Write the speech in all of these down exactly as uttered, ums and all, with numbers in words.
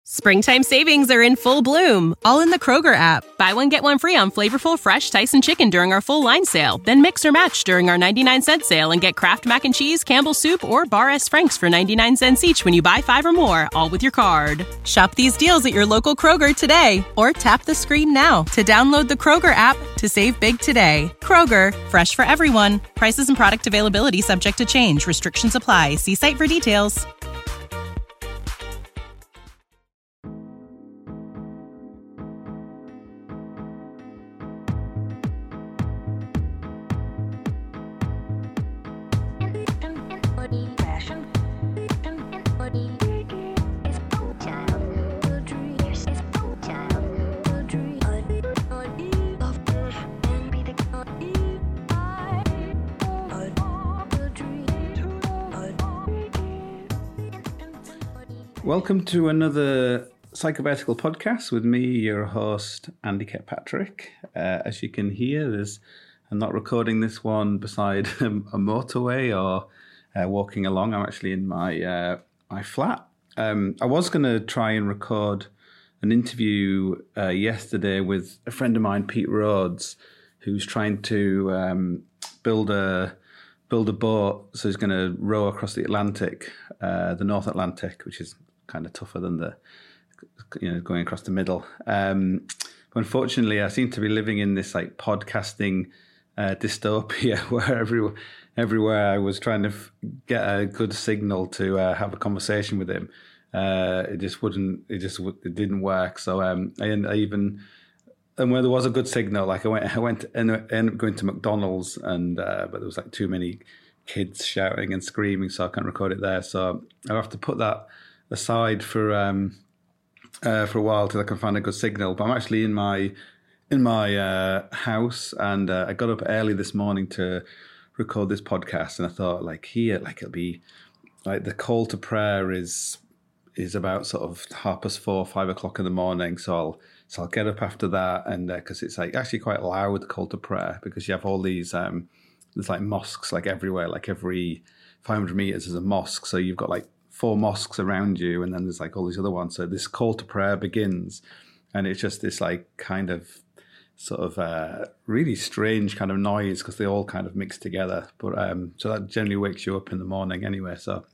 Springtime savings are in full bloom, all in the Kroger app. Buy one, get one free on flavorful, fresh Tyson chicken during our full line sale. Then mix or match during our ninety-nine cent sale and get Kraft Mac and Cheese, Campbell's Soup, or Bar S. Frank's for ninety-nine cents each when you buy five or more, all with your card. Shop these deals at your local Kroger today, or tap the screen now to download the Kroger app to save big today. Kroger, fresh for everyone. Prices and product availability subject to change. Restrictions apply. See site for details. Welcome to another Psychovertical podcast with me, your host, Andy Kirkpatrick. Uh, as you can hear, there's, I'm not recording this one beside a, a motorway or uh, walking along. I'm actually in my uh, my flat. Um, I was going to try and record an interview uh, yesterday with a friend of mine, Pete Rhodes, who's trying to um, build a build a boat. So he's going to row across the Atlantic, uh, the North Atlantic, which is kind of tougher than the, you know, going across the middle. Um, but unfortunately, I seem to be living in this like podcasting uh, dystopia where every, everywhere I was trying to f- get a good signal to uh, have a conversation with him, uh, it just wouldn't. It just w- it didn't work. So um, I, I even and where there was a good signal, like I went, I went, to, ended up going to McDonald's, and uh, but there was like too many kids shouting and screaming, so I can't record it there. So I have to put that aside for um uh, for a while till I can find a good signal. But I'm actually in my in my uh, house, and uh, I got up early this morning to record this podcast, and I thought like here like it'll be like the call to prayer is is about sort of half past four, five o'clock in the morning. So I'll so I'll get up after that, and because uh, it's like actually quite loud, the call to prayer, because you have all these um there's like mosques like everywhere, like every five hundred meters is a mosque. So you've got like four mosques around you, and then there's like all these other ones. So this call to prayer begins, and it's just this like kind of sort of uh, really strange kind of noise because they all kind of mix together. But um, so that generally wakes you up in the morning anyway. So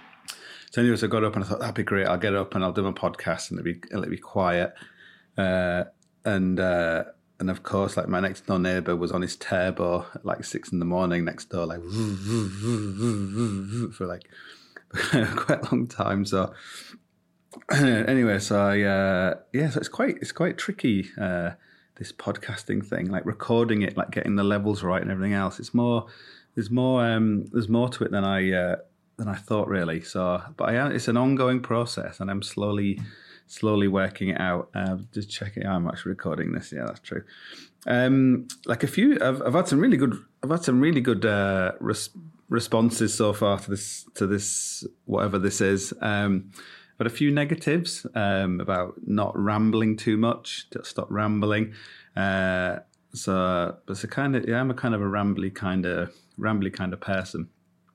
so anyway, so I got up and I thought that'd be great. I'll get up and I'll do my podcast, and it'll be it'll be quiet. Uh, and uh, and of course, like my next door neighbour was on his turbo at like six in the morning next door, like for like. quite a long time. So anyway, so I, uh, yeah, so it's quite it's quite tricky, uh, this podcasting thing, like recording it, like getting the levels right and everything else. It's more there's more um, there's more to it than I uh, than I thought really. So, but I, it's an ongoing process, and I'm slowly slowly working it out. Uh, just checking. Oh, I'm actually recording this. Yeah, that's true. Um, like a few, I've, I've had some really good. I've had some really good uh, res- responses so far to this to this whatever this is. Um, but a few negatives um, about not rambling too much. To stop rambling. Uh, so, but it's a kind of yeah, I'm a kind of a rambly kind of rambly kind of person.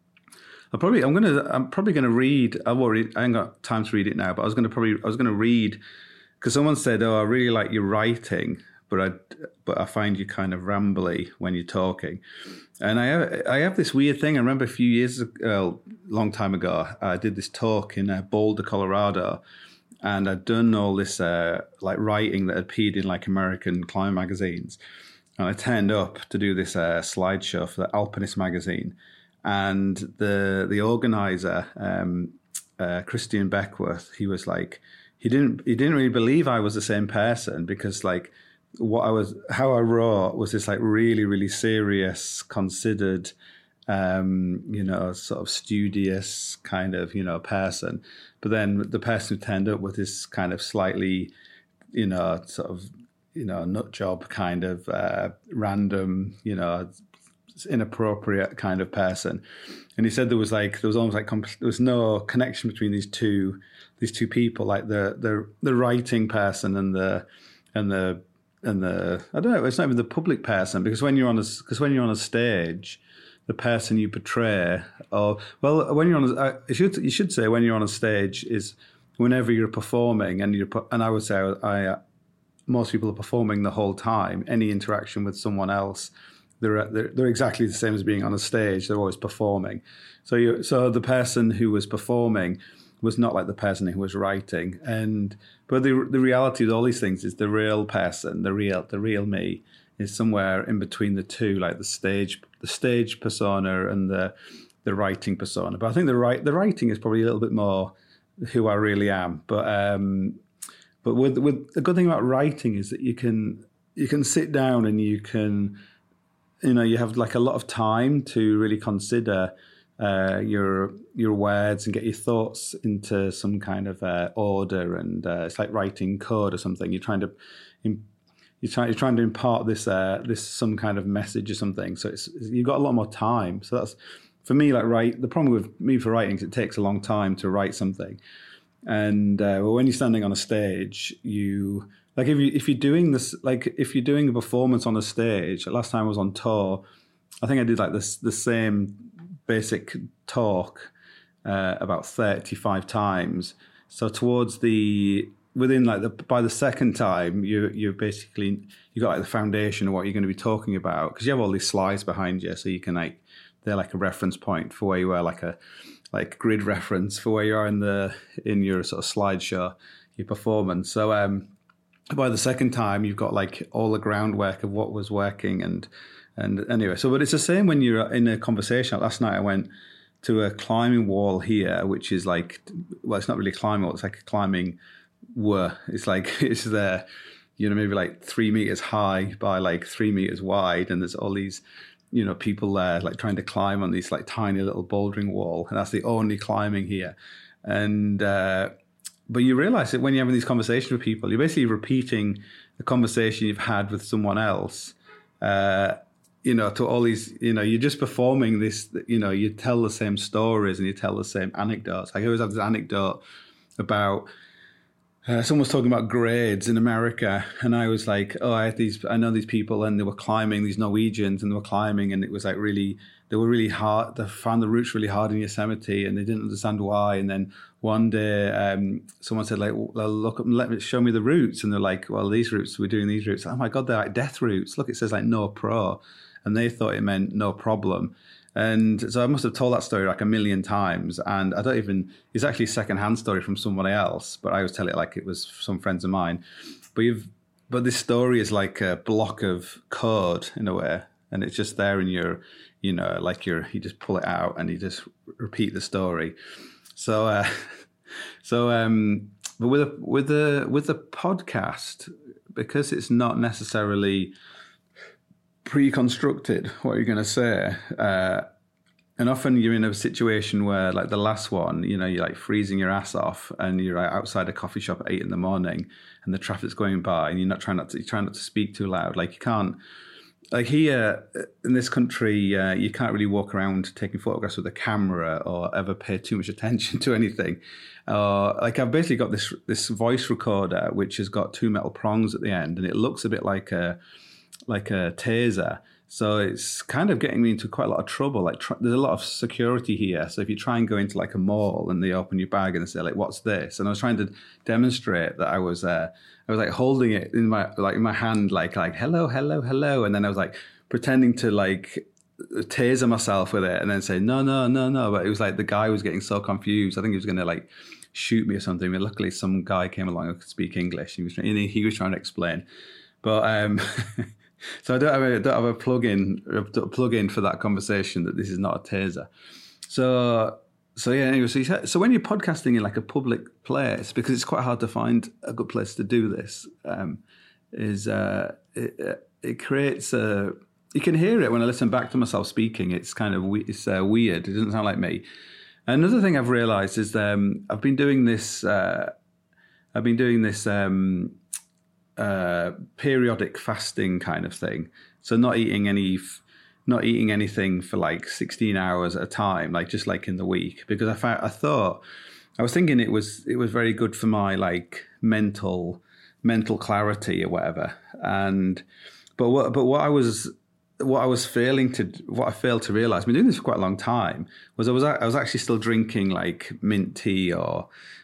I probably I'm gonna I'm probably gonna read. I won't read, I ain't got time to read it now, but I was gonna probably I was gonna read because someone said, "Oh, I really like your writing, but I but I find you kind of rambly when you're talking." And I have, I have this weird thing. I remember a few years ago, a long time ago, I did this talk in uh, Boulder, Colorado, and I'd done all this uh, like writing that had appeared in like American climate magazines. And I turned up to do this uh, slideshow for the Alpinist magazine, and the the organizer, um, uh, Christian Beckworth, he was like, he didn't he didn't really believe I was the same person, because like. What I was, how I wrote was this like really, really serious, considered, um, you know, sort of studious kind of, you know, person. But then the person who turned up with this kind of slightly, you know, sort of, you know, nut job kind of uh, random, you know, inappropriate kind of person. And he said there was like, there was almost like, comp- there was no connection between these two, these two people, like the the the writing person and the and the and the I don't know, it's not even the public person, because when you're on a because when you're on a stage, the person you portray, or well, when you're on a, you should you should say when you're on a stage is whenever you're performing, and you're, and I would say I, I most people are performing the whole time. Any interaction with someone else, they're they're, they're exactly the same as being on a stage. They're always performing. So you, so the person who was performing was not like the person who was writing. And but the the reality of all these things is the real person, the real the real me, is somewhere in between the two, like the stage the stage persona and the the writing persona. But I think the right the writing is probably a little bit more who I really am. But um, but with with the good thing about writing is that you can you can sit down and you can, you know, you have like a lot of time to really consider uh, your your words and get your thoughts into some kind of uh, order. And uh, it's like writing code or something. You're trying to you're trying you're trying to impart this uh, this some kind of message or something. So it's you've got a lot more time. So that's for me, like write. The problem with me for writing is it takes a long time to write something. And uh, well, when you're standing on a stage, you like if you if you're doing this, like if you're doing a performance on a stage. Last time I was on tour, I think I did like this the same basic talk uh, about thirty-five times. So towards the within like the by the second time, you you basically you got like the foundation of what you're going to be talking about, because you have all these slides behind you, so you can like they're like a reference point for where you are, like a like grid reference for where you are in the in your sort of slideshow, your performance. So um, by the second time, you've got like all the groundwork of what was working, and and anyway. So, but it's the same when you're in a conversation. Last night, I went to a climbing wall here, which is like, well, it's not really a climbing wall. It's like a climbing wall. It's like it's there, you know, maybe like three meters high by like three meters wide, and there's all these, you know, people there like trying to climb on this like tiny little bouldering wall, and that's the only climbing here. And uh, but you realize that when you're having these conversations with people, you're basically repeating the conversation you've had with someone else. Uh, you know, to all these, you know, you're just performing this. You know, you tell the same stories and you tell the same anecdotes. Like I always have this anecdote about. Uh, someone was talking about grades in America, and I was like, "Oh, I had these. I know these people, and they were climbing. These Norwegians, and they were climbing, and it was like really. They were really hard. They found the routes really hard in Yosemite, and they didn't understand why. And then one day, um, someone said, like, well, look, up and let me show me the routes. And they're like, well, these routes, we're doing these routes. Oh my God, they're like death routes. Look, it says like no pro, and they thought it meant no problem. And so I must have told that story like a million times. And I don't even, it's actually a secondhand story from somebody else, but I always tell it like it was some friends of mine. But you've, but this story is like a block of code in a way. And it's just there in your, you know, like you're, you just pull it out and you just repeat the story. So, uh, so, um, but with a, with the, with the podcast, because it's not necessarily pre-constructed what you're going to say, uh, and often you're in a situation where, like the last one, you know, you're like freezing your ass off, and you're outside a coffee shop at eight in the morning, and the traffic's going by, and you're not trying not to, you're trying not to speak too loud. Like you can't, like here in this country, uh, you can't really walk around taking photographs with a camera or ever pay too much attention to anything. Uh, like I've basically got this this voice recorder which has got two metal prongs at the end, and it looks a bit like a like a taser. So it's kind of getting me into quite a lot of trouble. Like tr- there's a lot of security here. So if you try and go into like a mall and they open your bag and they say like, "What's this?" And I was trying to demonstrate that I was, uh, I was like holding it in my like in my hand, like like hello, hello, hello, and then I was like pretending to like taser myself with it, and then say no, no, no, no. But it was like the guy was getting so confused. I think he was going to like shoot me or something. But luckily, some guy came along who could speak English. He was he was trying to explain, but. um So I don't have a, don't have a plug-in, a plug-in for that conversation that this is not a taser. So, so yeah, anyway, so, you, so when you're podcasting in like a public place, because it's quite hard to find a good place to do this, um, is uh, it, it creates a, you can hear it when I listen back to myself speaking. It's kind of, it's uh, weird. It doesn't sound like me. Another thing I've realized is um, I've been doing this, uh, I've been doing this, um, Uh, periodic fasting kind of thing. So not eating any, not eating anything for like sixteen hours at a time, like just like in the week, because I found, I thought, I was thinking it was, it was very good for my like mental, mental clarity or whatever. And, but what, but what I was, what I was failing to, what I failed to realize, I've been doing this for quite a long time, was I was, I was actually still drinking like mint tea or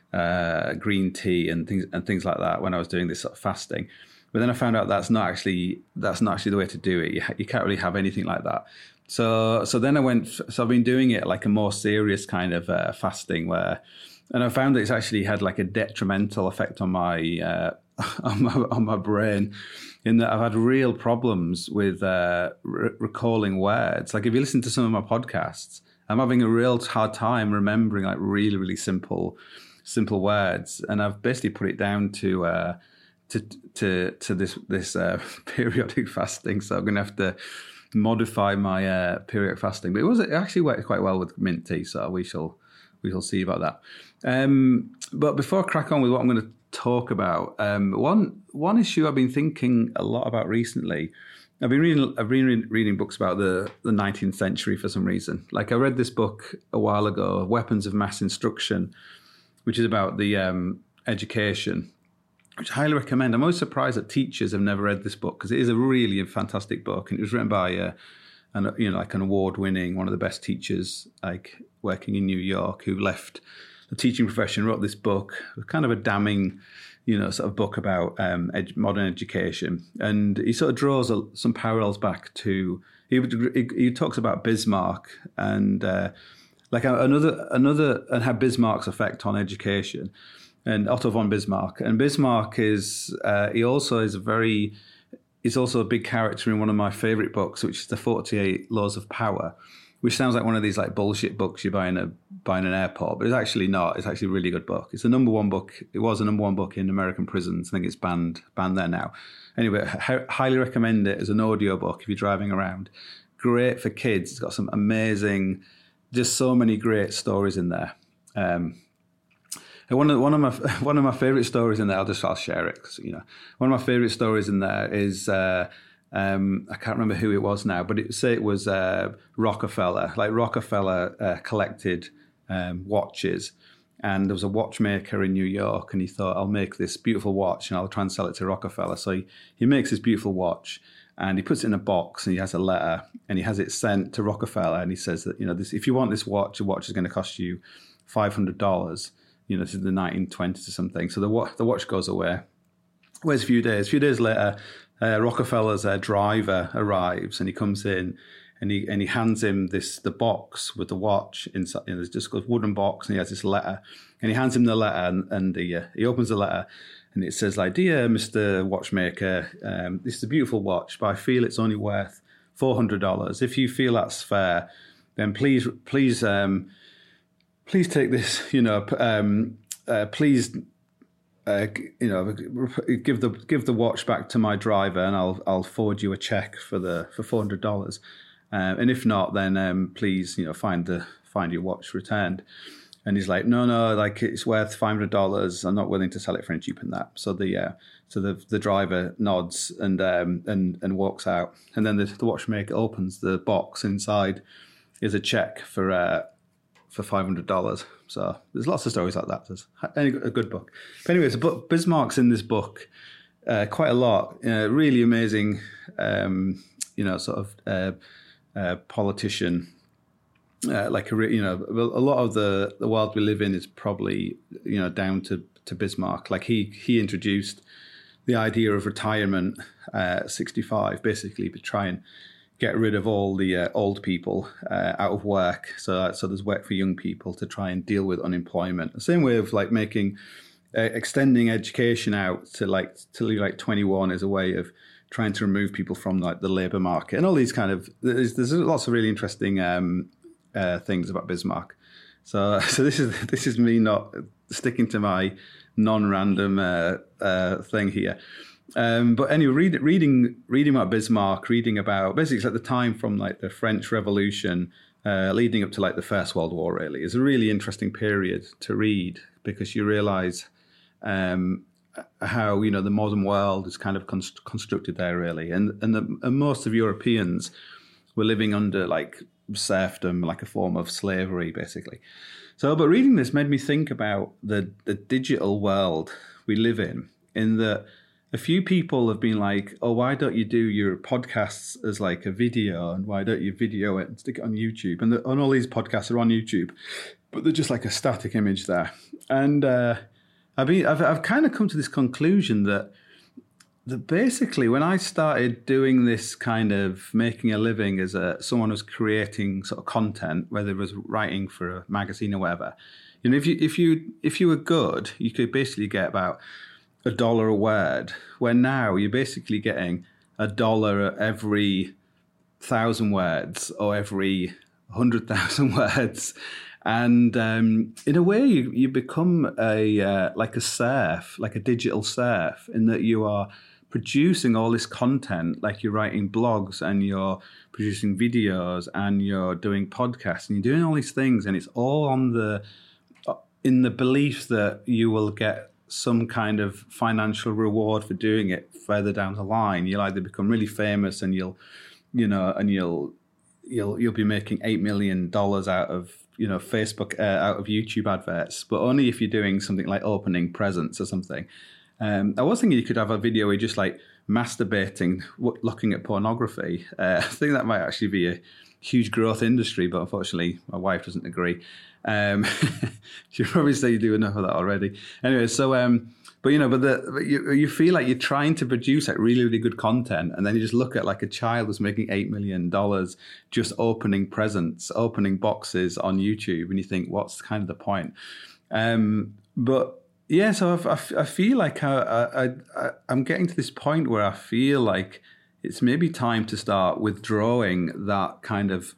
uh, green tea and things and things like that when I was doing this sort of fasting. But then I found out that's not actually that's not actually the way to do it. You, you can't really have anything like that. So so then I went. So I've been doing it like a more serious kind of uh, fasting where, and I found that it's actually had like a detrimental effect on my uh, on my on my brain, in that I've had real problems with uh, re- recalling words. Like if you listen to some of my podcasts, I'm having a real hard time remembering like really really simple simple words, and I've basically put it down to. Uh, To, to to this this uh, periodic fasting, so I'm going to have to modify my uh, periodic fasting. But it was it actually worked quite well with mint tea, so we shall we shall see about that. Um, but before I crack on with what I'm going to talk about, um, one one issue I've been thinking a lot about recently. I've been reading I've been reading books about the the nineteenth century for some reason. Like I read this book a while ago, Weapons of Mass Instruction, which is about the um, education. Which I highly recommend. I'm always surprised that teachers have never read this book because it is a really fantastic book, and it was written by uh, an you know like an award-winning, one of the best teachers like working in New York, who left the teaching profession, wrote this book, kind of a damning, you know, sort of book about um, ed- modern education, and he sort of draws a, some parallels back to he, he he talks about Bismarck and uh, like another another and how Bismarck's effect on education. And Otto von Bismarck. And Bismarck is, uh, he also is a very, he's also a big character in one of my favorite books, which is The forty-eight Laws of Power, which sounds like one of these like bullshit books you buy in a buy in an airport, but it's actually not. It's actually a really good book. It's the number one book. It was a number one book in American prisons. I think it's banned, banned there now. Anyway, h- highly recommend it as an audio book if you're driving around. Great for kids. It's got some amazing, just so many great stories in there. Um, One of one of my one of my favorite stories in there, I'll just I'll share it because you know one of my favorite stories in there is uh, um, I can't remember who it was now, but it say it was uh, Rockefeller. Like Rockefeller uh, collected um, watches, and there was a watchmaker in New York, and he thought, I'll make this beautiful watch and I'll try and sell it to Rockefeller. So he, he makes this beautiful watch, and he puts it in a box, and he has a letter, and he has it sent to Rockefeller, and he says that you know this, if you want this watch, the watch is going to cost you five hundred dollars. You know, this is the nineteen twenties or something. So the the watch goes away. Waits a few days. A few days later, uh, Rockefeller's uh, driver arrives, and he comes in, and he and he hands him this the box with the watch inside. You know, there's just a wooden box, and he has this letter, and he hands him the letter, and, and he, uh, he opens the letter, and it says like, "Dear Mister Watchmaker, um, this is a beautiful watch, but I feel it's only worth four hundred dollars. If you feel that's fair, then please please." Um, Please take this, you know. Um, uh, please, uh, you know, give the give the watch back to my driver, and I'll I'll forward you a check for the for four hundred dollars. Uh, and if not, then um, please, you know, find the find your watch returned. And he's like, no, no, like it's worth five hundred dollars. I'm not willing to sell it for any cheaper than that. So the uh, so the the driver nods and um, and and walks out. And then the, the watchmaker opens the box. Inside is a check for. Uh, for five hundred dollars. So there's lots of stories like that. There's a good book. But anyways, but Bismarck's in this book uh, quite a lot. Uh, really amazing, um, you know, sort of uh, uh, politician. Uh, like, a, you know, a lot of the, the world we live in is probably, you know, down to, to Bismarck. Like he he introduced the idea of retirement uh, at sixty-five, basically, to try and get rid of all the uh, old people uh, out of work. So, uh, so there's work for young people to try and deal with unemployment. The same way of like making, uh, extending education out to like till you're like twenty-one is a way of trying to remove people from like the labour market and all these kind of. There's, there's lots of really interesting um, uh, things about Bismarck. So, so this is this is me not sticking to my non-random uh, uh, thing here. Um, but anyway, read, reading reading about Bismarck, reading about basically it's at the time from like the French Revolution uh, leading up to like the First World War. Really, is a really interesting period to read because you realise um, how you know the modern world is kind of const- constructed there, really, and and, the, and most of Europeans were living under like serfdom, like a form of slavery, basically. So, but reading this made me think about the the digital world we live in, in that. A few people have been like, oh, why don't you do your podcasts as like a video and why don't you video it and stick it on YouTube? And, the, and all these podcasts are on YouTube. but they're just like a static image there. And uh, I've, been, I've, I've kind of come to this conclusion that, that basically when I started doing this kind of making a living as a someone who's creating sort of content, whether it was writing for a magazine or whatever, you know, if you if you if you were good, you could basically get about a dollar a word. Where now you're basically getting a dollar every thousand words or every hundred thousand words. And um, in a way, you, you become a uh, like a serf, like a digital serf, in that you are producing all this content, like you're writing blogs and you're producing videos and you're doing podcasts and you're doing all these things, and it's all on the in the belief that you will get some kind of financial reward for doing it further down the line. You'll either become really famous and you'll, you know, and you'll you'll you'll be making eight million dollars out of you know, Facebook, uh, out of YouTube adverts, but only if you're doing something like opening presents or something. Um, I was thinking you could have a video where you're just like masturbating, w- looking at pornography. Uh, I think that might actually be a huge growth industry, but unfortunately my wife doesn't agree. Um, she'll probably say you do enough of that already. Anyway, so, um, but you know, but, the, but you, you feel like you're trying to produce like really, really good content, and then you just look at like a child who's making eight million dollars just opening presents, opening boxes on YouTube, and you think, what's kind of the point? Um, but yeah, so I, I, I feel like I, I, I, I'm getting to this point where I feel like it's maybe time to start withdrawing that kind of,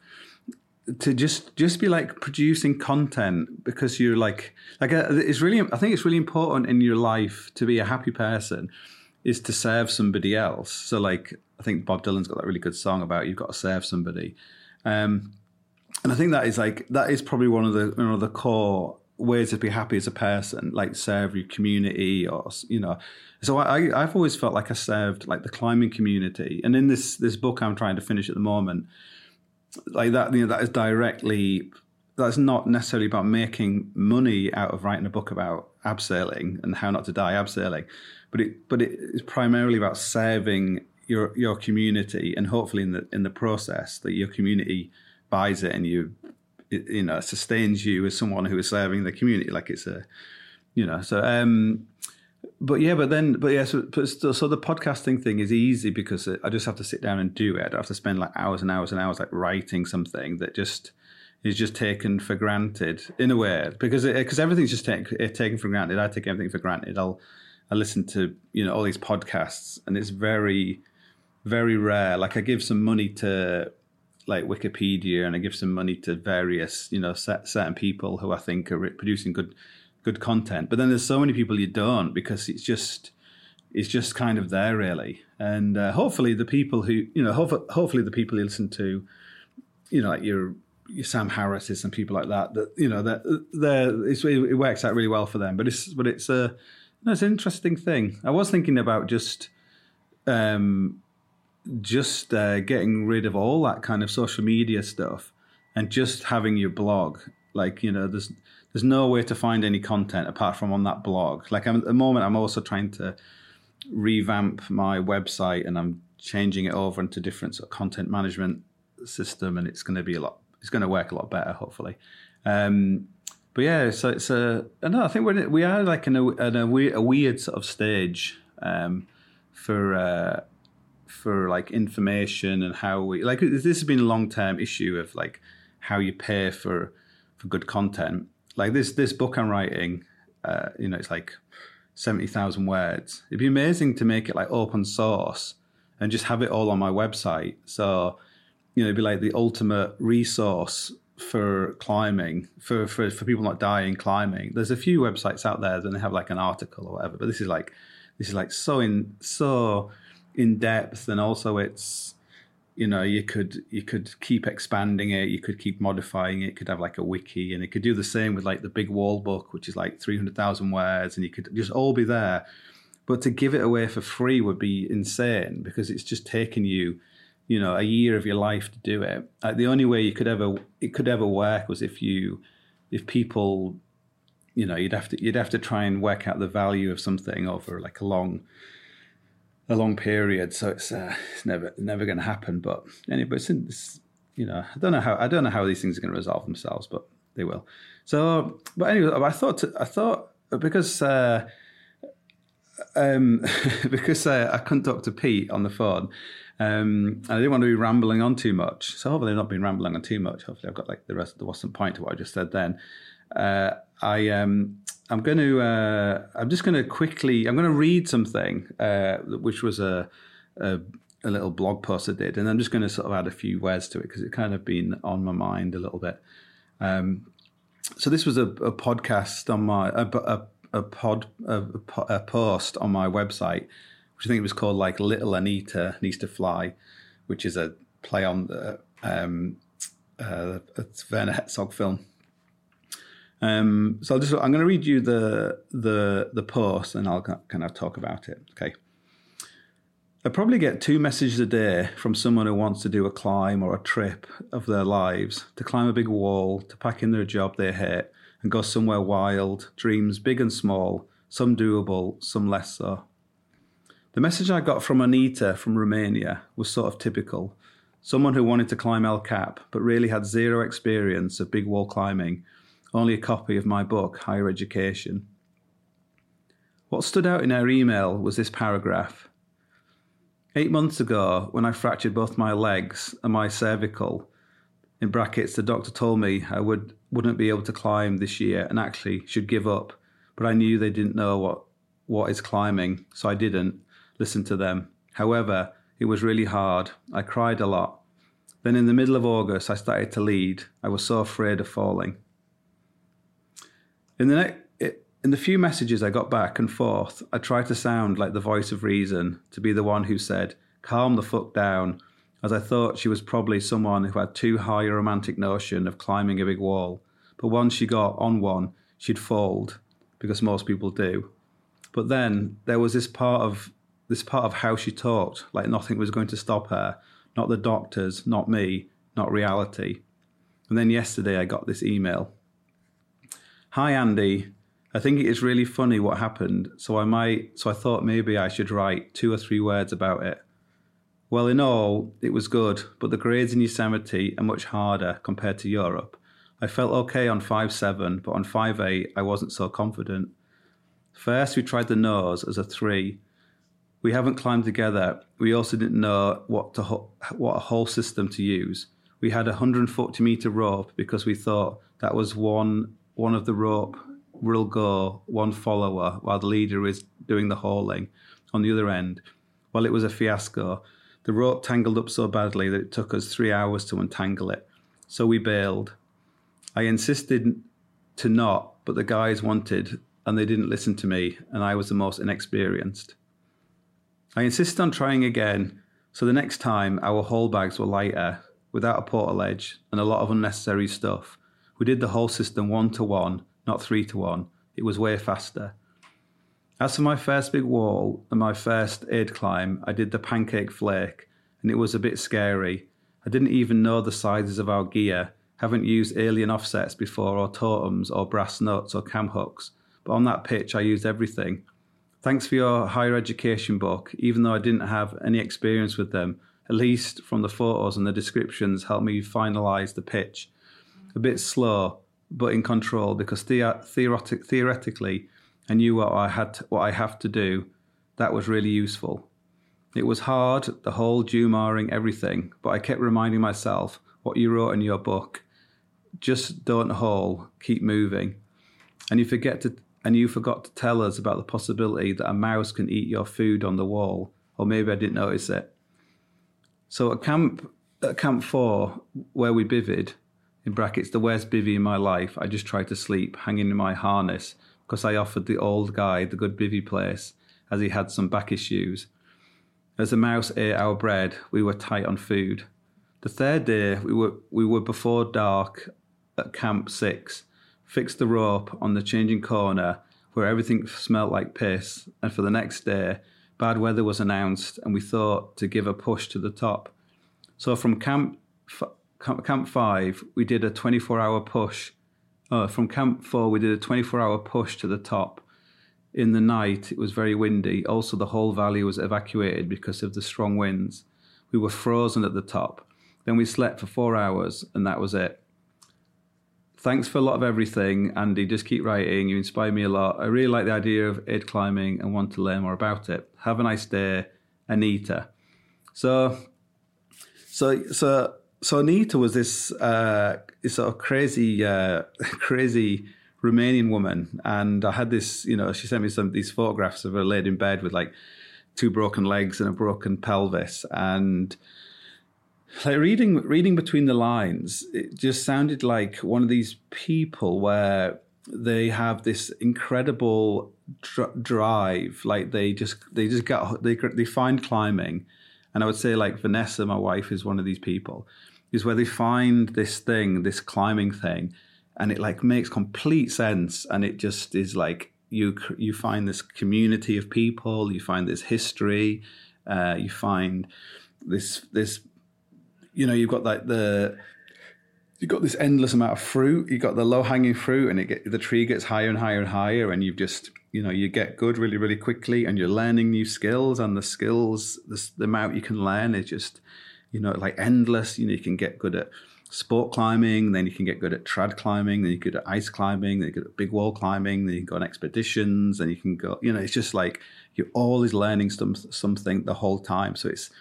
to just just be like producing content, because you're like like it's really I think it's really important in your life to be a happy person is to serve somebody else. So like I think Bob Dylan's got that really good song about you've got to serve somebody, um, and I think that is like that is probably one of the one of the core ways to be happy as a person, like serve your community, or you know. So I I've always felt like I served like the climbing community, and in this this book I'm trying to finish at the moment, like that, you know, that is directly, that's not necessarily about making money out of writing a book about abseiling and how not to die abseiling, but it but it is primarily about serving your your community, and hopefully in the in the process that your community buys it and you it, you know sustains you as someone who is serving the community, like it's a you know so um But yeah, but then, but yeah, so, but still, so the podcasting thing is easy because I just have to sit down and do it. I don't have to spend like hours and hours and hours like writing something that just is just taken for granted in a way, because it, because everything's just take, taken for granted. I take everything for granted. I'll I listen to you know all these podcasts, and it's very very rare. Like I give some money to like Wikipedia, and I give some money to various you know set, certain people who I think are producing good. good content, but then there's so many people you don't, because it's just it's just kind of there really. And uh, hopefully the people who you know hopefully, hopefully the people you listen to, you know like your your Sam Harris's and people like that, that you know that it's, it works out really well for them. But it's but it's a you know, it's an interesting thing. I was thinking about just um just uh, getting rid of all that kind of social media stuff and just having your blog. Like you know there's There's no way to find any content apart from on that blog. Like I'm, at the moment, I'm also trying to revamp my website, and I'm changing it over into different sort of content management system, and it's going to be a lot. It's going to work a lot better, hopefully. Um, but yeah, so it's a. I don't know. I think we're we are like in a, in a, weird, a weird sort of stage um, for uh, for like information and how we like. This has been a long term issue of like how you pay for for good content. Like this this book I'm writing, uh, you know, it's like seventy thousand words. It'd be amazing to make it like open source and just have it all on my website. So, you know, it'd be like the ultimate resource for climbing, for, for, for people not dying climbing. There's a few websites out there that they have like an article or whatever, but this is like this is like so in so in depth, and also it's you know, you could you could keep expanding it, you could keep modifying it, it could have like a wiki, and it could do the same with like the big wall book, which is like three hundred thousand words, and you could just all be there. But to give it away for free would be insane, because it's just taken you, you know, a year of your life to do it. Like the only way you could ever it could ever work was if you, if people, you know, you'd have to you'd have to try and work out the value of something over like a long. a long period, so it's uh, it's never never going to happen. But anyway, it's, it's, you know, I don't know how I don't know how these things are going to resolve themselves, but they will. So, but anyway, I thought, I thought because uh, um, because uh, I couldn't talk to Pete on the phone, um, and I didn't want to be rambling on too much. So hopefully I've not been rambling on too much. Hopefully I've got like the rest. There was some point to what I just said then. Uh, I um, I'm going to uh, I'm just going to quickly I'm going to read something uh, which was a, a a little blog post I did, and I'm just going to sort of add a few words to it because it kind of been on my mind a little bit. Um, so this was a, a podcast on my a, a, a pod a, a post on my website, which I think it was called like Little Anita Needs to Fly, which is a play on the um, uh, it's Werner Herzog film. Um, so I'll just I'm going to read you the the the post, and I'll kind of talk about it. Okay. I probably get two messages a day from someone who wants to do a climb or a trip of their lives, to climb a big wall, to pack in their job they hate, and go somewhere wild, dreams big and small, some doable, some less so. The message I got from Anita from Romania was sort of typical. Someone who wanted to climb El Cap, but really had zero experience of big wall climbing, only a copy of my book, Higher Education. What stood out in her email was this paragraph. Eight months ago, when I fractured both my legs and my cervical, in brackets, the doctor told me I would, wouldn't be able to climb this year and actually should give up, but I knew they didn't know what, what is climbing, so I didn't listen to them. However, it was really hard. I cried a lot. Then in the middle of August, I started to lead. I was so afraid of falling. In the next... In the few messages I got back and forth, I tried to sound like the voice of reason, to be the one who said, calm the fuck down, as I thought she was probably someone who had too high a romantic notion of climbing a big wall. But once she got on one, she'd fold, because most people do. But then there was this part of this part of how she talked, like nothing was going to stop her, not the doctors, not me, not reality. And then yesterday I got this email. Hi, Andy. I think it is really funny what happened, so I might, so I thought maybe I should write two or three words about it. Well, in all, it was good, but the grades in Yosemite are much harder compared to Europe. I felt okay on five seven, but on five eight, I wasn't so confident. First, we tried the nose as a three. We haven't climbed together. We also didn't know what to what a whole system to use. We had a one hundred forty meter rope because we thought that was one one of the rope will go one follower while the leader is doing the hauling on the other end. Well, it was a fiasco. The rope tangled up so badly that it took us three hours to untangle it. So we bailed. I insisted to not, but the guys wanted, and they didn't listen to me, and I was the most inexperienced. I insisted on trying again, so the next time our haul bags were lighter, without a portaledge, and a lot of unnecessary stuff. We did the whole system one to one, not three to one. It was way faster. As for my first big wall and my first aid climb, I did the pancake flake, and it was a bit scary. I didn't even know the sizes of our gear, haven't used alien offsets before, or totems, or brass nuts, or cam hooks, but on that pitch I used everything. Thanks for your higher education book, even though I didn't have any experience with them, at least from the photos and the descriptions helped me finalise the pitch. A bit slow, but in control, because the- theoretic- theoretically I knew what I had to, what I have to do. That was really useful. It was hard, the whole Jumaring everything, but I kept reminding myself what you wrote in your book. Just don't haul, keep moving. And you forget to and you forgot to tell us about the possibility that a mouse can eat your food on the wall, or maybe I didn't notice it. So at camp at camp four, where we bivvied, in brackets, the worst bivvy in my life, I just tried to sleep, hanging in my harness, because I offered the old guy the good bivvy place, as he had some back issues. As the mouse ate our bread, we were tight on food. The third day, we were we were before dark at camp six, fixed the rope on the changing corner where everything smelt like piss, and for the next day, bad weather was announced, and we thought to give a push to the top. So from camp f- camp five, we did a twenty-four hour push. Oh, from camp four, we did a twenty-four hour push to the top. In the night, it was very windy. Also, the whole valley was evacuated because of the strong winds. We were frozen at the top. Then we slept for four hours, and that was it. Thanks for a lot of everything, Andy. Just keep writing. You inspire me a lot. I really like the idea of aid climbing and want to learn more about it. Have a nice day, Anita. So, so, so, so Anita was this, uh, this sort of crazy, uh, crazy Romanian woman, and I had this. You know, she sent me some of these photographs of her laid in bed with like two broken legs and a broken pelvis, and like reading reading between the lines, it just sounded like one of these people where they have this incredible dr- drive, like they just they just got they they find climbing, and I would say like Vanessa, my wife, is one of these people, is where they find this thing, this climbing thing, and it like makes complete sense, and it just is like you you find this community of people, you find this history, uh, you find this this. You know, you've got like the, you've got this endless amount of fruit. You've got the low hanging fruit, and it get, the tree gets higher and higher and higher, and you've just, you know, you get good really, really quickly, and you're learning new skills, and the skills, the, the amount you can learn is just, you know, like endless. You know, you can get good at sport climbing, then you can get good at trad climbing, then you get good at ice climbing, then you get good at big wall climbing, then you can go on expeditions, and you can go, you know, it's just like you're always learning some, something the whole time. So it's,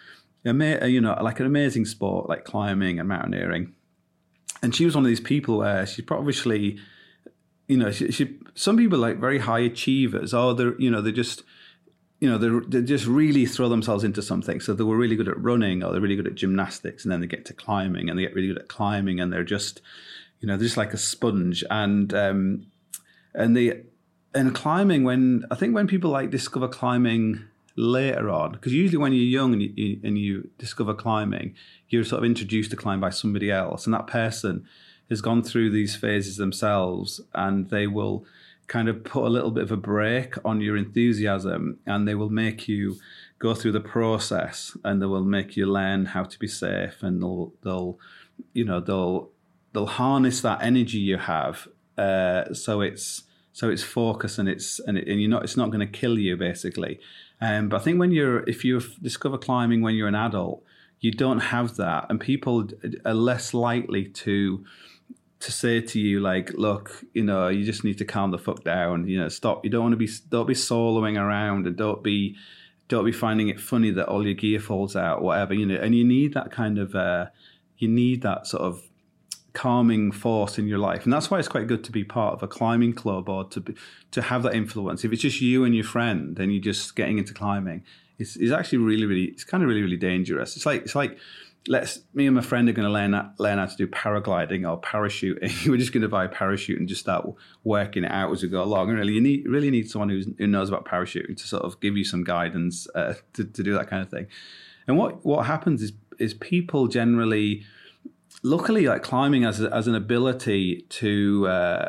you know, like an amazing sport, like climbing and mountaineering. And she was one of these people where she's probably, you know, she, she some people are like very high achievers, or they're, you know, they just, you know, they they just really throw themselves into something. So they were really good at running, or they're really good at gymnastics, and then they get to climbing, and they get really good at climbing, and they're just, you know, they're just like a sponge. And um, and they and climbing, when I think when people like discover climbing later on, because usually when you're young and you, and you discover climbing, you're sort of introduced to climb by somebody else, and that person has gone through these phases themselves, and they will kind of put a little bit of a brake on your enthusiasm, and they will make you go through the process, and they will make you learn how to be safe, and they'll they'll you know they'll they'll harness that energy you have, uh, so it's so it's focus, and it's and, it, and you're not it's not going to kill you basically. Um, but I think when you're, if you discover climbing when you're an adult, you don't have that, and people are less likely to to say to you like, look, you know, you just need to calm the fuck down, you know, stop. You don't want to be, don't be soloing around, and don't be, don't be finding it funny that all your gear falls out, whatever, you know. And you need that kind of, uh, you need that sort of calming force in your life, and that's why it's quite good to be part of a climbing club, or to be, to have that influence. If it's just you and your friend and you're just getting into climbing, it's, it's actually really really it's kind of really really dangerous. It's like it's like let's me and my friend are going to learn learn how to do paragliding or parachuting. We're just going to buy a parachute and just start working it out as we go along. And really, you need really need someone who's, who knows about parachuting to sort of give you some guidance uh, to to do that kind of thing. And what what happens is is people generally, luckily, like climbing as a, as an ability to uh,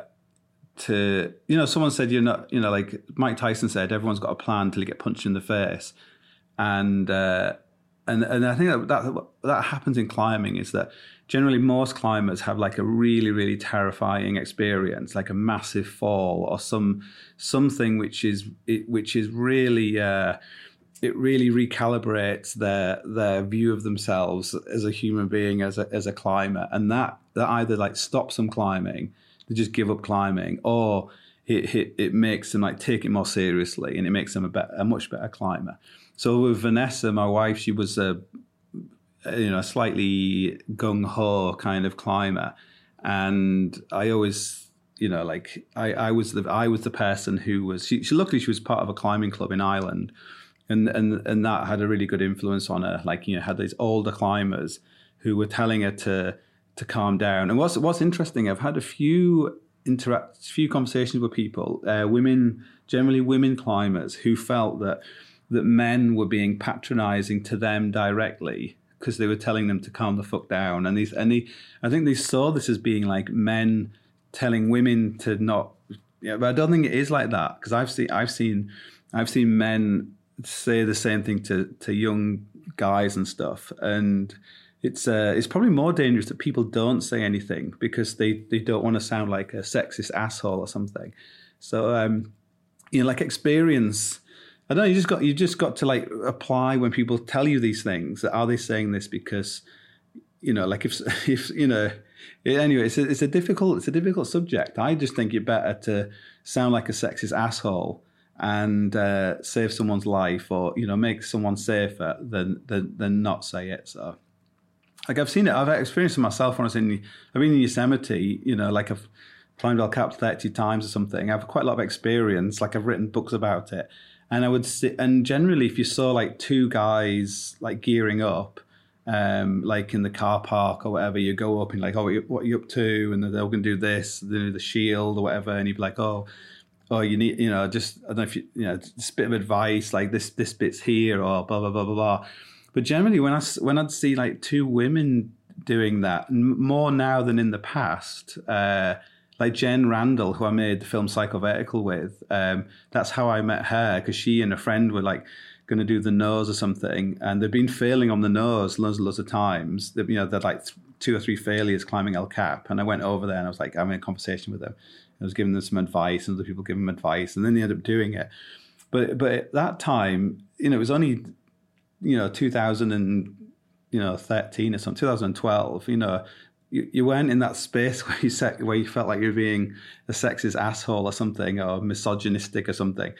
to you know, someone said, you're not, you know, like Mike Tyson said, everyone's got a plan till you get punched in the face, and uh, and and I think that, that that happens in climbing, is that generally most climbers have like a really really terrifying experience, like a massive fall or some something which is which is really. Uh, It really recalibrates their their view of themselves as a human being, as a as a climber, and that that either like stops them climbing, they just give up climbing, or it it, it makes them like take it more seriously, and it makes them a, better, a much better climber. So with Vanessa, my wife, she was a you know a slightly gung ho kind of climber, and I always. You know, like I, I was the I was the person who was. She, she luckily she was part of a climbing club in Ireland. And, and and that had a really good influence on her. Like, you know, had these older climbers who were telling her to to calm down. And what's what's interesting, I've had a few interact, few conversations with people, uh, women, generally women climbers, who felt that that men were being patronising to them directly because they were telling them to calm the fuck down. And these and they, I think they saw this as being like men telling women to not. Yeah, but I don't think it is like that, because I've seen I've seen I've seen men say the same thing to, to young guys and stuff, and it's uh, it's probably more dangerous that people don't say anything because they, they don't want to sound like a sexist asshole or something. So um, you know, like experience. I don't know. You just got you just got to like apply when people tell you these things. Are they saying this because you know, like if if you know, anyway, it's a, it's a difficult it's a difficult subject. I just think you're better to sound like a sexist asshole and uh, save someone's life, or you know, make someone safer than than than not say it. So, like I've seen it, I've experienced it myself when I was in I've been in Yosemite. You know, like I've climbed El Cap thirty times or something. I have quite a lot of experience. Like I've written books about it, and I would sit, and generally, if you saw like two guys like gearing up. Um, like in the car park or whatever, you go up and like, oh, what are you up to? And they're going to do this, they do the shield or whatever, and you'd be like, oh, oh, you need, you know, just I don't know if you, you know, just a bit of advice, like this, this bit's here, or blah blah blah blah blah. But generally, when I when I'd see like two women doing that, more now than in the past, uh, like Jen Randall, who I made the film Psychovertical with, um, that's how I met her, because she and a friend were like going to do the nose or something, and they've been failing on the nose loads and loads of times. They, you know, they're like th- two or three failures climbing El Cap, and I went over there and I was like having a conversation with them. I was giving them some advice, and other people giving them advice, and then they ended up doing it. But but at that time, you know, it was only, you know, two thousand and you know thirteen or something, two thousand twelve. You know, you, you weren't in that space where you set, where you felt like you were being a sexist asshole or something, or misogynistic or something.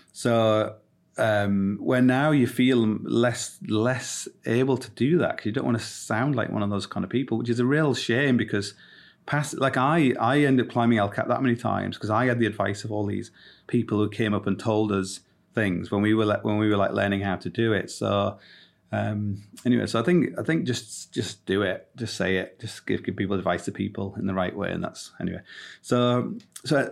So. Um, where now you feel less less able to do that because you don't want to sound like one of those kind of people, which is a real shame because past like I I ended up climbing El Cap that many times because I had the advice of all these people who came up and told us things when we were like, when we were like learning how to do it. So um, anyway, so I think I think just just do it, just say it, just give give people advice to people in the right way, and that's anyway. So so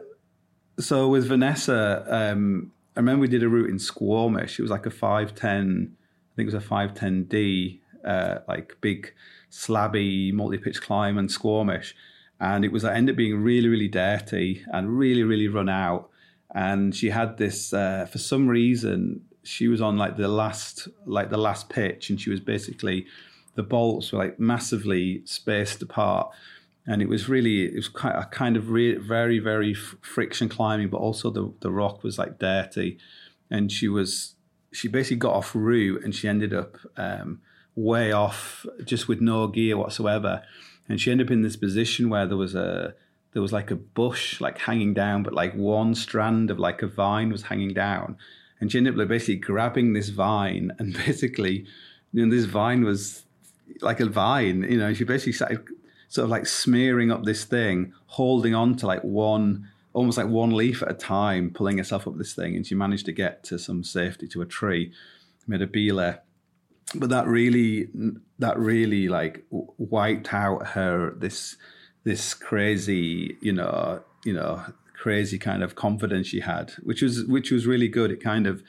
so with Vanessa. Um, I remember we did a route in Squamish. It was like a five ten, I think it was a five ten D, uh, like big slabby multi-pitch climb in Squamish. And it was, I ended up being really, really dirty and really, really run out. And she had this, uh, for some reason, she was on like the last, like the last pitch, and she was basically, the bolts were like massively spaced apart. And it was really, it was quite a kind of re- very, very f- friction climbing, but also the, the rock was like dirty. And she was, she basically got off route and she ended up um, way off just with no gear whatsoever. And she ended up in this position where there was a, there was like a bush like hanging down, but like one strand of like a vine was hanging down. And she ended up like basically grabbing this vine, and basically, you know, this vine was like a vine, you know, she basically started sort of like smearing up this thing, holding on to like one, almost like one leaf at a time, pulling herself up this thing. And she managed to get to some safety to a tree, made a belay. But that really, that really like wiped out her, this, this crazy, you know, you know, crazy kind of confidence she had, which was, which was really good. It kind of,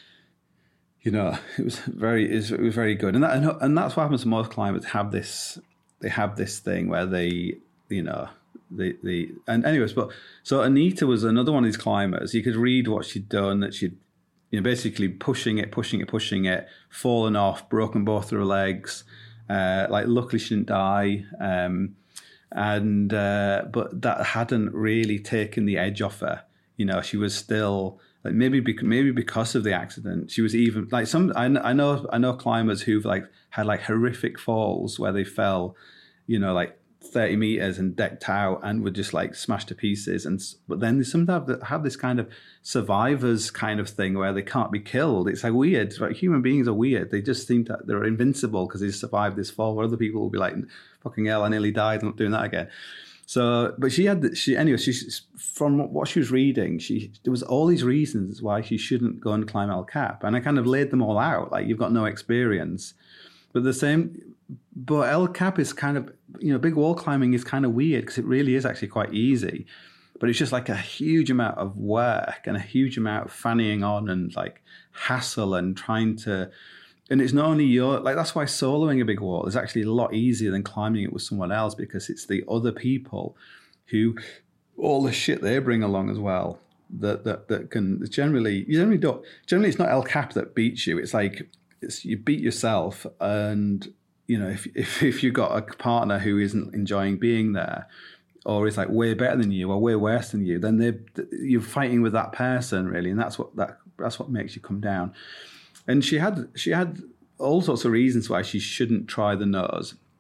you know, it was very, it was very good. And that, and that's what happens to most climbers, have this, they have this thing where they, you know, the the and anyways, but so Anita was another one of these climbers. You could read what she'd done, that she'd, you know, basically pushing it, pushing it, pushing it, fallen off, broken both her legs. Uh, like luckily she didn't die, um, and uh, but that hadn't really taken the edge off her. You know, she was still like maybe bec- maybe because of the accident, she was even like some. I, I know I know climbers who've like had like horrific falls where they fell, you know, like thirty meters and decked out and were just like smashed to pieces. And but then there's some that have this kind of survivors kind of thing where they can't be killed. It's like weird. Right? Human beings are weird. They just seem that they're invincible because they survived this fall. Where other people will be like, "Fucking hell, I nearly died. I'm not doing that again." So, but she had she anyway. She from what she was reading, she there was all these reasons why she shouldn't go and climb El Cap, and I kind of laid them all out. Like, you've got no experience, but the same. But El Cap is kind of, you know, big wall climbing is kind of weird because it really is actually quite easy, but it's just like a huge amount of work and a huge amount of fannying on and like hassle and trying to. And it's not only your, like, that's why soloing a big wall is actually a lot easier than climbing it with someone else, because it's the other people who, all the shit they bring along as well, that that, that can generally, you generally don't, generally it's not El Cap that beats you. It's like, it's you beat yourself. And, you know, if, if, if you've got a partner who isn't enjoying being there, or is like way better than you or way worse than you, then they you're fighting with that person really. And that's what, that that's what makes you come down. And she had she had all sorts of reasons why she shouldn't try the nose.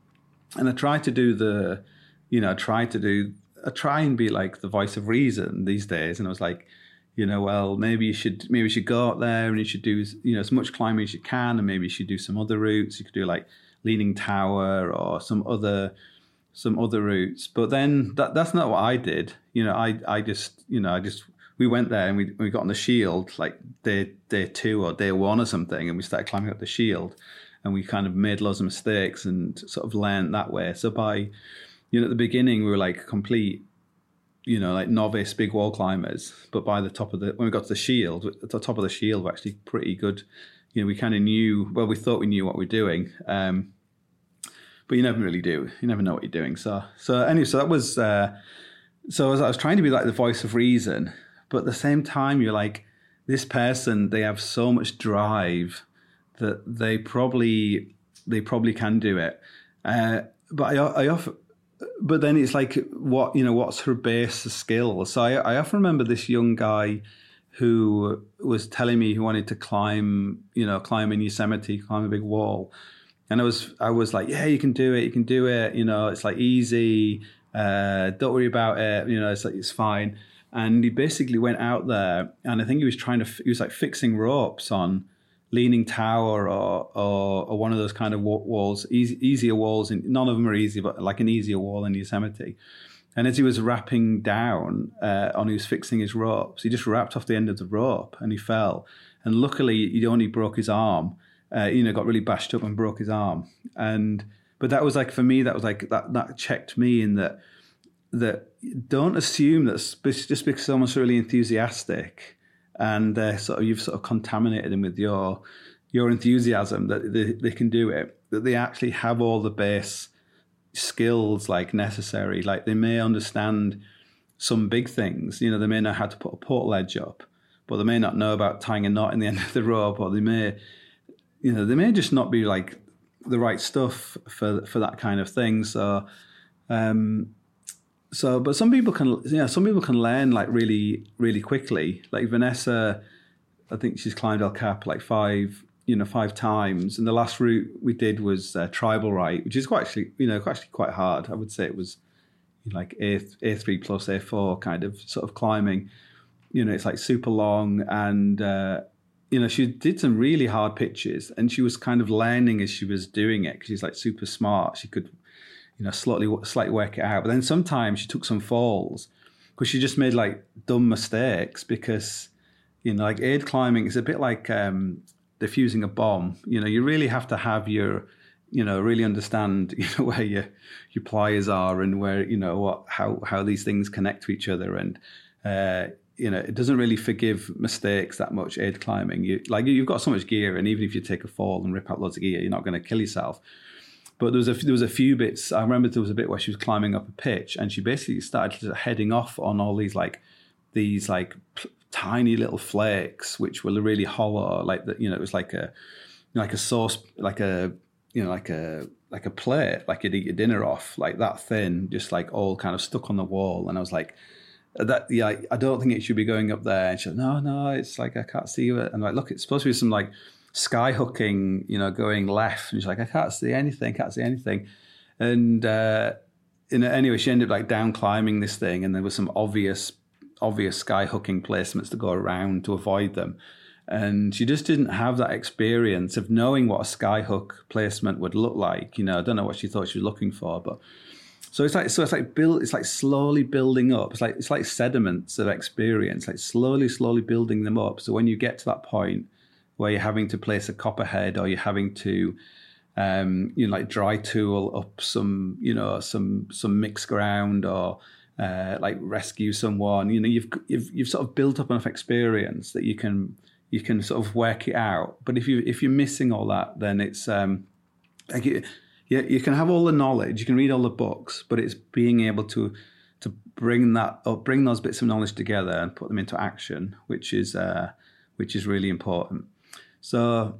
and I try to do the, you know, I try to do, I try and be like the voice of reason these days. And I was like, you know, well, maybe you should, maybe you should go out there and you should do, you know, as much climbing as you can, and maybe you should do some other routes. You could do like Leaning Tower or some other, some other routes. But then that that's not what I did. You know, I I just, you know, I just, we went there and we we got on the shield like day day two or day one or something, and we started climbing up the shield, and we kind of made loads of mistakes and sort of learned that way. So by, you know, at the beginning we were like complete, you know, like novice big wall climbers, but by the top of the, when we got to the shield, at the top of the shield, we're actually pretty good. You know, we kind of knew, well, we thought we knew what we we're doing, um, but you never really do. You never know what you're doing. So, so anyway, so that was, uh, so as I was trying to be like the voice of reason, but at the same time, you're like, this person, they have so much drive that they probably, they probably can do it. Uh, but I, I often, But then it's like, what, you know, what's her base skill? So I, I often remember this young guy who was telling me he wanted to climb, you know, climb in Yosemite, climb a big wall. And I was, I was like, yeah, you can do it. You can do it. You know, it's like easy. Uh, don't worry about it. You know, it's like, it's fine. And he basically went out there, and I think he was trying to, he was like fixing ropes on Leaning Tower or, or or one of those kind of walls, easy, easier walls. And none of them are easy, but like an easier wall in Yosemite. And as he was wrapping down, uh, and he was fixing his ropes, he just wrapped off the end of the rope and he fell. And luckily, he only broke his arm. Uh, you know, got really bashed up and broke his arm. And but that was like, for me, that was like that that checked me in that that don't assume that just because someone's really enthusiastic and uh, sort of you've sort of contaminated them with your your enthusiasm that they, they can do it, that they actually have all the base skills like necessary. Like they may understand some big things, you know, they may know how to put a portal edge up, but they may not know about tying a knot in the end of the rope, or they may, you know, they may just not be like the right stuff for for that kind of thing. So, um, So, but some people can, you know, some people can learn like really, really quickly. Like Vanessa, I think she's climbed El Cap like five, you know, five times. And the last route we did was uh, Tribal Right, which is quite actually, you know, actually quite hard. I would say it was like A, A3 plus A four kind of sort of climbing. You know, it's like super long. And, uh, you know, she did some really hard pitches, and she was kind of learning as she was doing it because she's like super smart. She could, you know, slightly, slightly work it out. But then sometimes she took some falls because she just made like dumb mistakes because, you know, like aid climbing is a bit like um, defusing a bomb. You know, you really have to have your, you know, really understand, you know, where your, your pliers are and where, you know, what, how, how these things connect to each other. And, uh, you know, it doesn't really forgive mistakes that much, aid climbing. You like, you've got so much gear, and even if you take a fall and rip out loads of gear, you're not going to kill yourself. But there was a there was a few bits. I remember there was a bit where she was climbing up a pitch, and she basically started heading off on all these like these like p- tiny little flakes, which were really hollow. Like that, you know, it was like a like a sauce, like a you know, like a like a plate, like you'd eat your dinner off, like that thin, just like all kind of stuck on the wall. And I was like, that yeah, I don't think it should be going up there. And she said, no, no, it's like I can't see it. And I'm like, look, it's supposed to be some like sky hooking, you know, going left. And she's like, I can't see anything, can't see anything. And uh, you know, anyway, she ended up like down climbing this thing, and there was some obvious, obvious sky hooking placements to go around to avoid them. And she just didn't have that experience of knowing what a sky hook placement would look like. You know, I don't know what she thought she was looking for, but so it's like so it's like build it's like slowly building up. It's like it's like sediments of experience, like slowly, slowly building them up. So when you get to that point where you're having to place a copperhead, or you're having to, um, you know, like dry tool up some, you know, some some mixed ground, or uh, like rescue someone. You know, you've you've you've sort of built up enough experience that you can you can sort of work it out. But if you if you're missing all that, then it's um, like you, you you can have all the knowledge, you can read all the books, but it's being able to to bring that up, bring those bits of knowledge together and put them into action, which is uh, which is really important. So,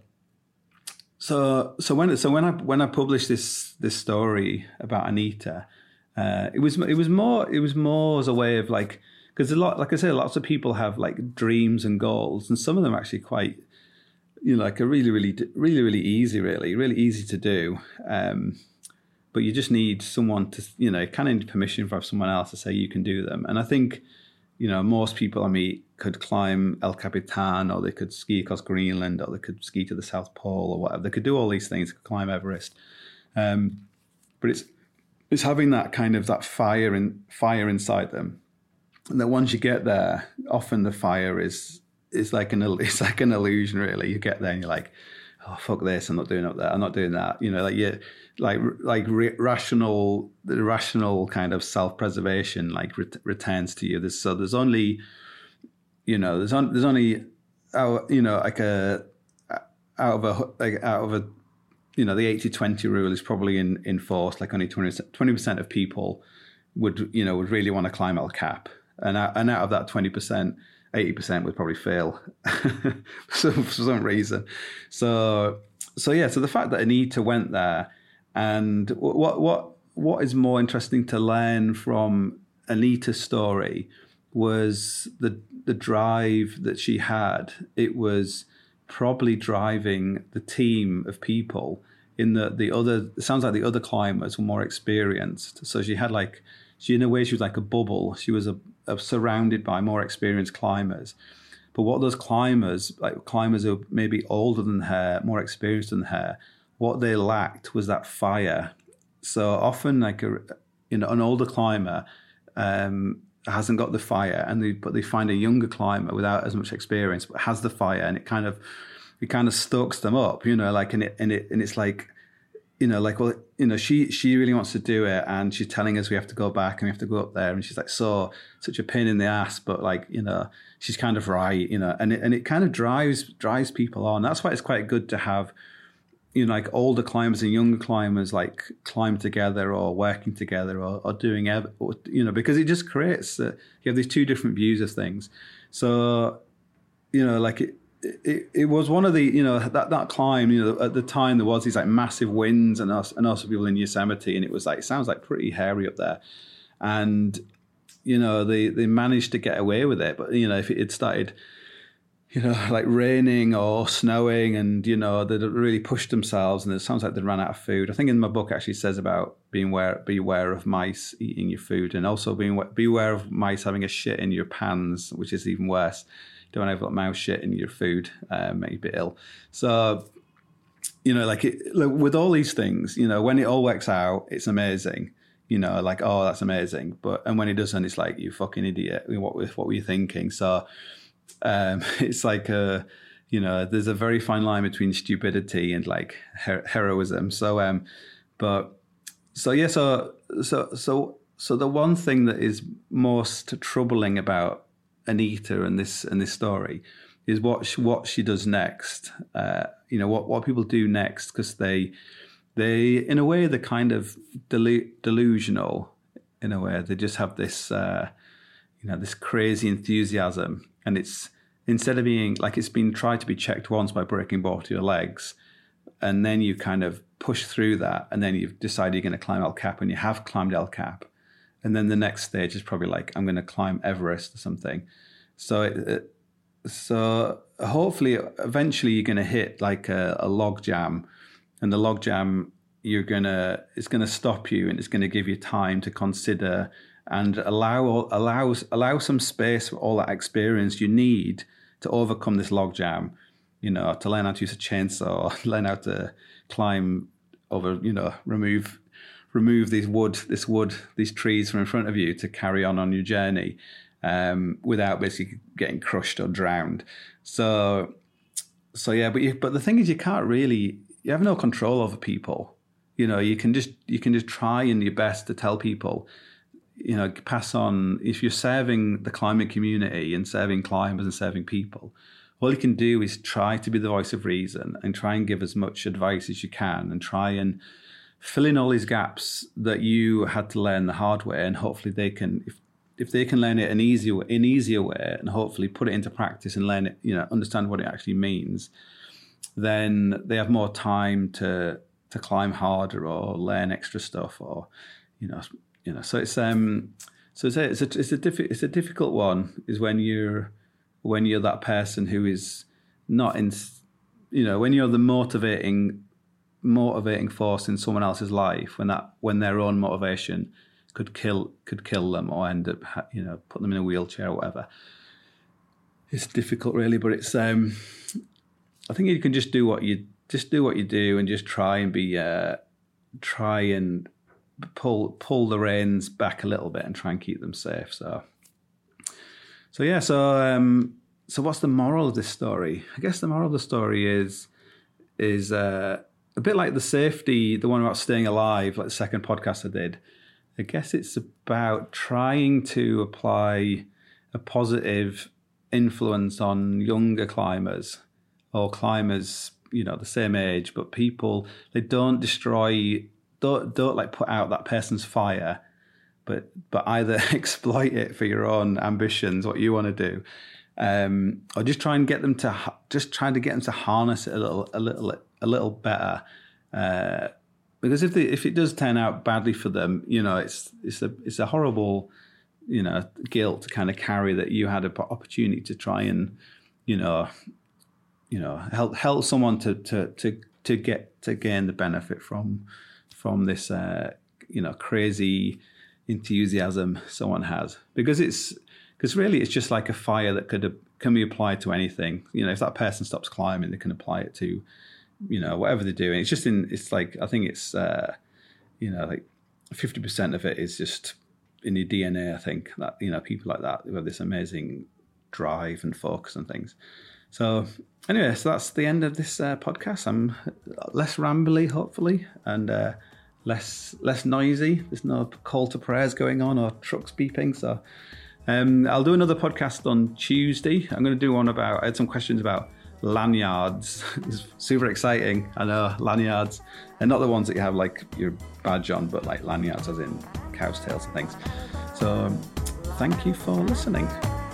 so, so when so when I when I published this this story about Anita, uh, it was it was more it was more as a way of like, because a lot, like I say, lots of people have like dreams and goals, and some of them are actually quite, you know, like a really really really really easy, really really easy to do. Um, but you just need someone to, you know, kind of need permission from someone else to say you can do them. And I think, you know, most people I meet could climb El Capitan, or they could ski across Greenland, or they could ski to the South Pole or whatever. They could do all these things, could climb Everest. Um, but it's it's having that kind of that fire in fire inside them. And that once you get there, often the fire is is like an it's like an illusion, really. You get there and you're like, oh, fuck this, I'm not doing up there, I'm not doing that. You know, like you like like re- rational the rational kind of self-preservation like ret- returns to you. There's so there's only you know, there's on, there's only out, you know, like a out of a like out of a you know, the eighty twenty rule is probably in, in force. Like only twenty percent of people would, you know, would really want to climb El Cap. And out, and out of that twenty percent, eighty percent would probably fail so, for some reason. So, so yeah, so the fact that Anita went there, and what what what is more interesting to learn from Anita's story was the the drive that she had. It was probably driving the team of people in the the other. It sounds like the other climbers were more experienced. So she had like she in a way she was like a bubble. She was a surrounded by more experienced climbers. But what those climbers, like climbers who are maybe older than her, more experienced than her, what they lacked was that fire. So often like a, you know, an older climber um, hasn't got the fire, and they, but they find a younger climber without as much experience, but has the fire, and it kind of, it kind of stokes them up, you know, like, and it, and it, and it's like, you know, like, well, you know, she she really wants to do it, and she's telling us we have to go back and we have to go up there, and she's like, so such a pain in the ass, but like, you know, she's kind of right, you know, and it, and it kind of drives drives people on. That's why it's quite good to have, you know, like older climbers and younger climbers like climb together or working together or, or doing, or, you know, because it just creates uh, you have these two different views of things. So, you know, like it. It, it was one of the, you know, that, that climb, you know, at the time there was these like massive winds and us and also people in Yosemite, and it was like, it sounds like pretty hairy up there. And, you know, they, they managed to get away with it. But, you know, if it had started, you know, like raining or snowing and, you know, they'd really pushed themselves, and it sounds like they ran out of food. I think in my book actually says about being aware, beware of mice eating your food, and also being beware of mice having a shit in your pans, which is even worse. Don't have like mouse shit in your food, uh, make you a bit ill. So, you know, like, it, like with all these things, you know, when it all works out, it's amazing. You know, like, oh, that's amazing. But and when it doesn't, it's like, you fucking idiot. What what were you thinking? So, um, it's like a, you know, there's a very fine line between stupidity and like her- heroism. So, um, but so yeah, so so so so the one thing that is most troubling about Anita and this and this story is what she, what she does next. Uh, you know, what, what people do next, because they they in a way they're kind of delu- delusional. In a way, they just have this uh, you know this crazy enthusiasm, and it's instead of being like it's been tried to be checked once by breaking both your legs, and then you kind of push through that, and then you've decided you're going to climb El Cap, and you have climbed El Cap. And then the next stage is probably like, I'm going to climb Everest or something. So, it, so hopefully, eventually, you're going to hit like a, a log jam, and the log jam you're gonna it's going to stop you, and it's going to give you time to consider and allow allow allow some space for all that experience you need to overcome this log jam. You know, to learn how to use a chainsaw, learn how to climb over, you know, remove. remove these wood, this wood, these trees from in front of you to carry on on your journey um, without basically getting crushed or drowned. So, so yeah, but you, but the thing is, you can't really, you have no control over people. You know, you can just you can just try in your best to tell people, you know, pass on. If you're serving the climbing community and serving climbers and serving people, all you can do is try to be the voice of reason and try and give as much advice as you can, and try and fill in all these gaps that you had to learn the hard way, and hopefully they can, if if they can learn it an easier an easier way, and hopefully put it into practice and learn it, you know, understand what it actually means, then they have more time to to climb harder or learn extra stuff, or you know, you know. So it's um, so it's a it's a it's a, diffi- it's a difficult one. Is when you're when you're that person who is not in, you know, when you're the motivating. motivating force in someone else's life when that when their own motivation could kill could kill them or end up, you know, putting them in a wheelchair or whatever. It's difficult, really, but it's. Um, I think you can just do what you just do what you do and just try and be uh, try and pull pull the reins back a little bit and try and keep them safe. So, so yeah. So, um, so what's the moral of this story? I guess the moral of the story is is uh, a bit like the safety, the one about staying alive, like the second podcast I did. I guess it's about trying to apply a positive influence on younger climbers or climbers, you know, the same age, but people, they don't destroy, don't, don't like put out that person's fire, but but either exploit it for your own ambitions, what you want to do, um, or just try and get them to, just trying to get them to harness it a little, a little, a little better. Uh, because if they, if it does turn out badly for them, you know, it's it's a it's a horrible, you know, guilt to kind of carry that you had an opportunity to try and, you know, you know, help help someone to to to to get to gain the benefit from from this, uh, you know, crazy enthusiasm someone has, because it's because really it's just like a fire that could can be applied to anything. You know, if that person stops climbing, they can apply it to, you know, whatever they're doing. It's just in, it's like, I think it's, uh, you know, like fifty percent of it is just in your D N A, I think, that, you know, people like that who have this amazing drive and focus and things. So anyway, so that's the end of this uh, podcast. I'm less rambly, hopefully, and uh, less less noisy. There's no call to prayers going on or trucks beeping. So um, I'll do another podcast on Tuesday. I'm going to do one about, I had some questions about lanyards. It's super exciting. I know, lanyards, and not the ones that you have like your badge on, but like lanyards as in cow's tails and things. So um, thank you for listening.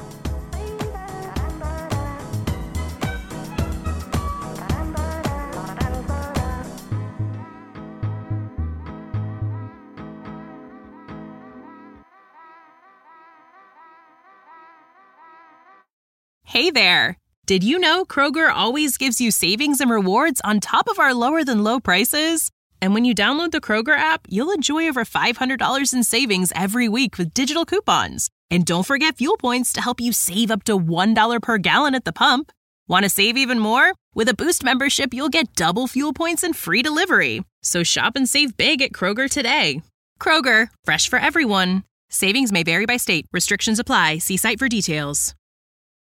Hey there! Did you know Kroger always gives you savings and rewards on top of our lower-than-low prices? And when you download the Kroger app, you'll enjoy over five hundred dollars in savings every week with digital coupons. And don't forget fuel points to help you save up to one dollar per gallon at the pump. Want to save even more? With a Boost membership, you'll get double fuel points and free delivery. So shop and save big at Kroger today. Kroger, fresh for everyone. Savings may vary by state. Restrictions apply. See site for details.